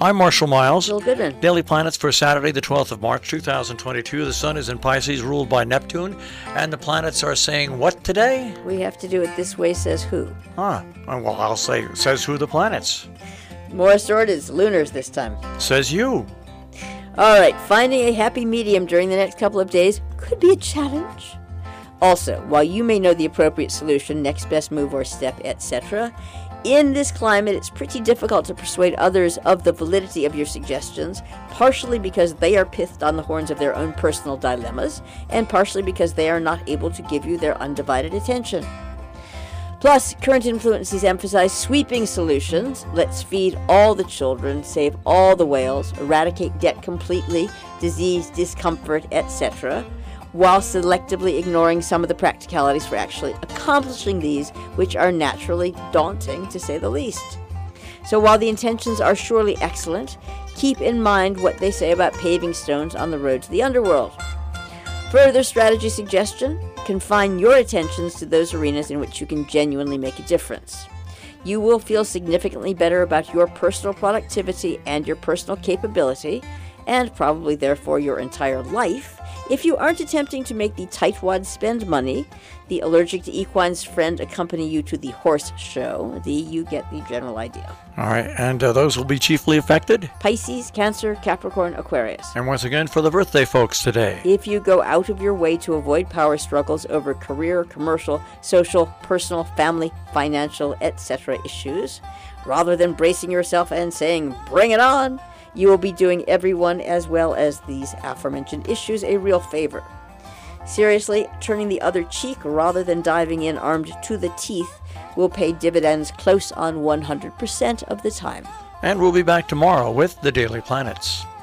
I'm Marshall Miles. Bill Goodman. Daily Planets for Saturday, the 12th of March, 2022. The sun is in Pisces, ruled by Neptune, and the planets are saying what today? We have to do it this way, says who? Well, I'll say, says who the planets? More swords, lunars this time. Says you. All right, finding a happy medium during the next couple of days could be a challenge. Also, while you may know the appropriate solution, next best move or step, etc., in this climate, it's pretty difficult to persuade others of the validity of your suggestions, partially because they are pithed on the horns of their own personal dilemmas, and partially because they are not able to give you their undivided attention. Plus, current influences emphasize sweeping solutions. Let's feed all the children, save all the whales, eradicate debt completely, disease, discomfort, etc., while selectively ignoring some of the practicalities for actually accomplishing these, which are naturally daunting, to say the least. So while the intentions are surely excellent, keep in mind what they say about paving stones on the road to the underworld. Further strategy suggestion: confine your attentions to those arenas in which you can genuinely make a difference. You will feel significantly better about your personal productivity and your personal capability, and probably therefore your entire life, if you aren't attempting to make the tightwad spend money, the allergic to equine's friend accompany you to the horse show. You get the general idea. All right, and those will be chiefly affected? Pisces, Cancer, Capricorn, Aquarius. And once again, for the birthday folks today. If you go out of your way to avoid power struggles over career, commercial, social, personal, family, financial, etc. issues, rather than bracing yourself and saying, "Bring it on," you will be doing everyone as well as these aforementioned issues a real favor. Seriously, turning the other cheek rather than diving in armed to the teeth will pay dividends close on 100% of the time. And we'll be back tomorrow with the Daily Planets.